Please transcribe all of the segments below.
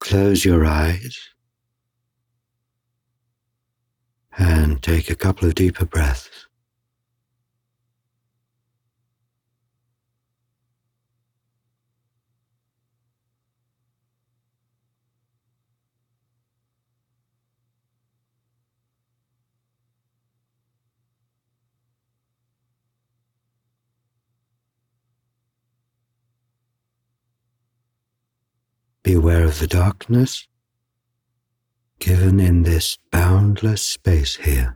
close your eyes and take a couple of deeper breaths. Be aware of the darkness given in this boundless space here.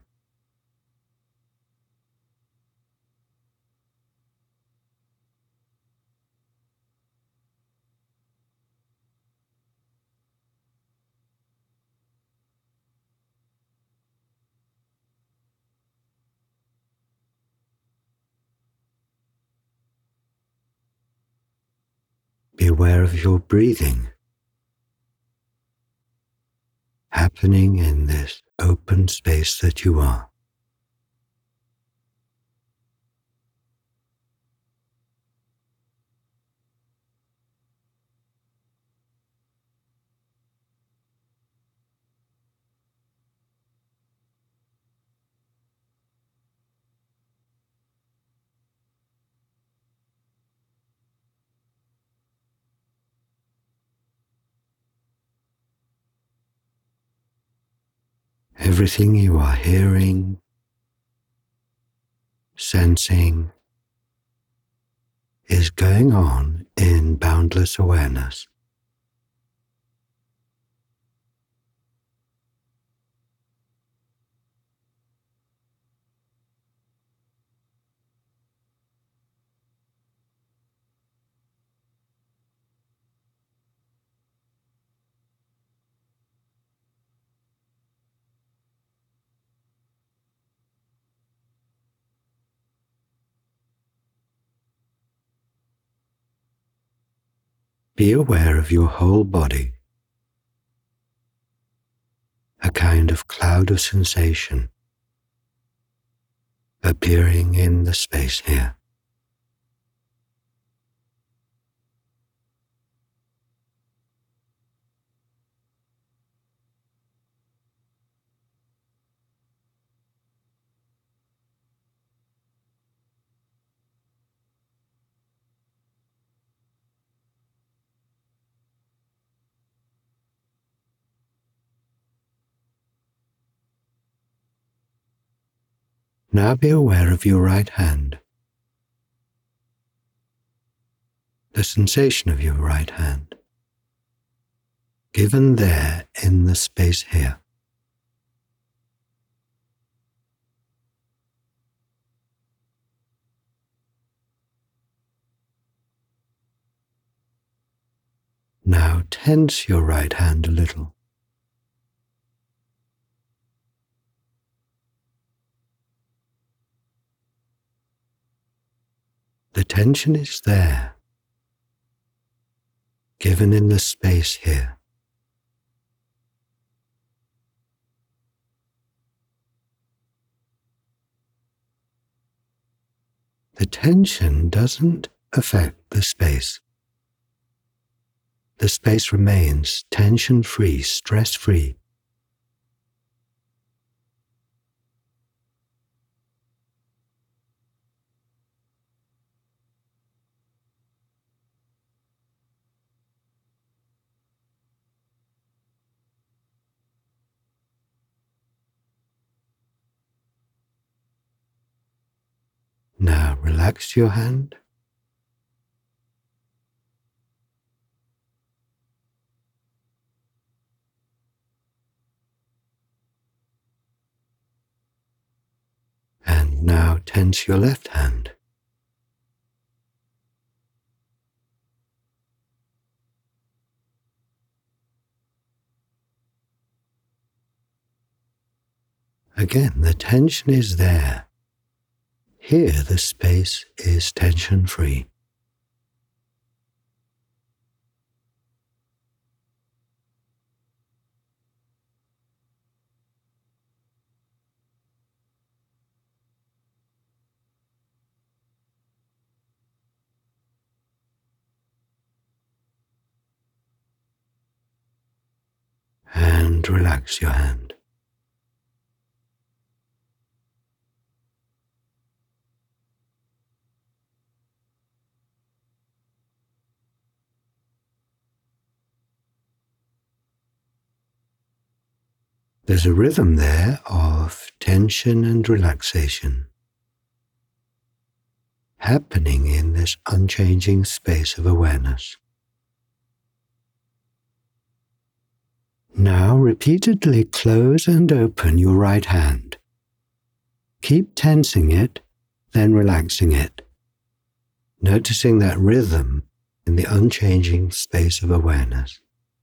Be aware of your breathing happening in this open space that you are. Everything you are hearing, sensing, is going on in boundless awareness. Be aware of your whole body, a kind of cloud of sensation appearing in the space here. Now be aware of your right hand, the sensation of your right hand, given there in the space here. Now tense your right hand a little. The tension is there, given in the space here. The tension doesn't affect the space. The space remains tension-free, stress-free. Now relax your hand. And now tense your left hand. Again, the tension is there. Here, the space is tension-free. and relax your hand. There's a rhythm there of tension and relaxation happening in this unchanging space of awareness. Now repeatedly close and open your right hand. Keep tensing it, then relaxing it, noticing that rhythm in the unchanging space of awareness.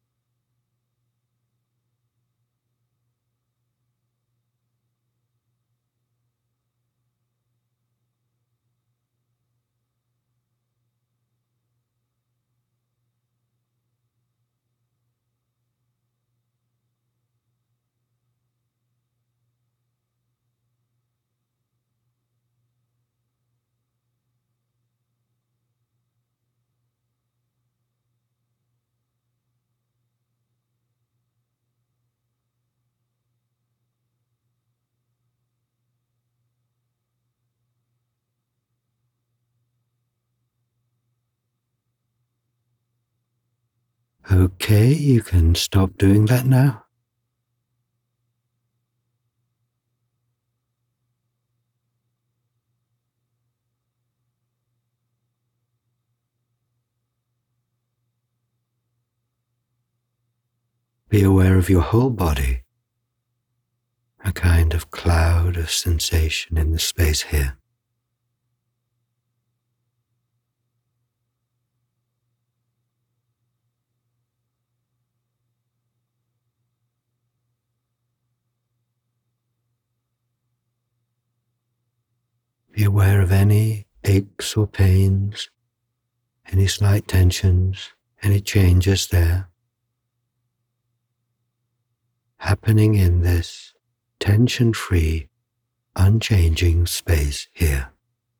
Okay, you can stop doing that now. Be aware of your whole body, a kind of cloud of sensation in the space here. Be aware of any aches or pains, any slight tensions, any changes there, happening in this tension-free, unchanging space here.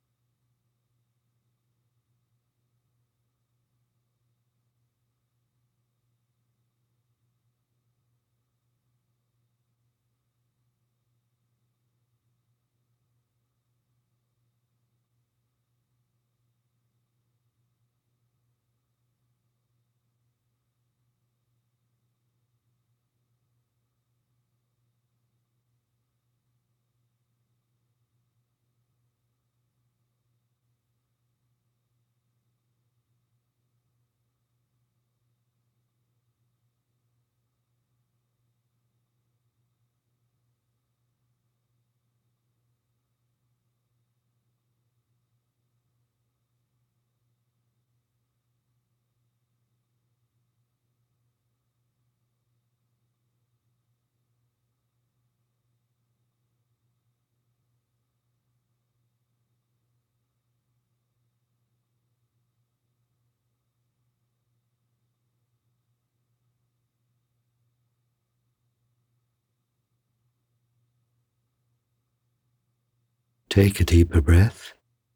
Take a deeper breath.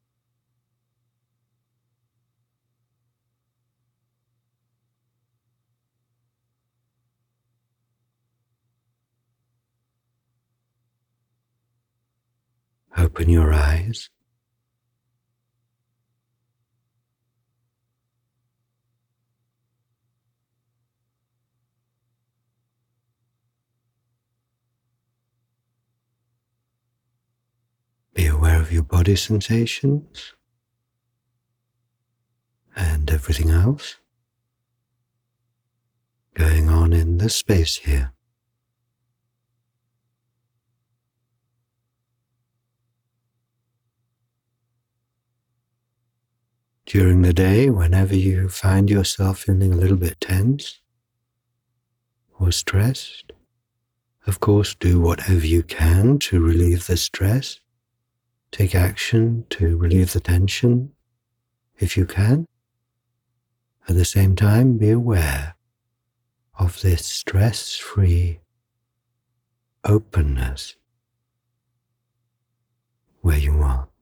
Open your eyes. Be aware of your body sensations and everything else going on in the space here. During the day, whenever you find yourself feeling a little bit tense or stressed, of course, do whatever you can to relieve the stress. Take action to relieve the tension if you can. At the same time, be aware of this stress-free openness where you are.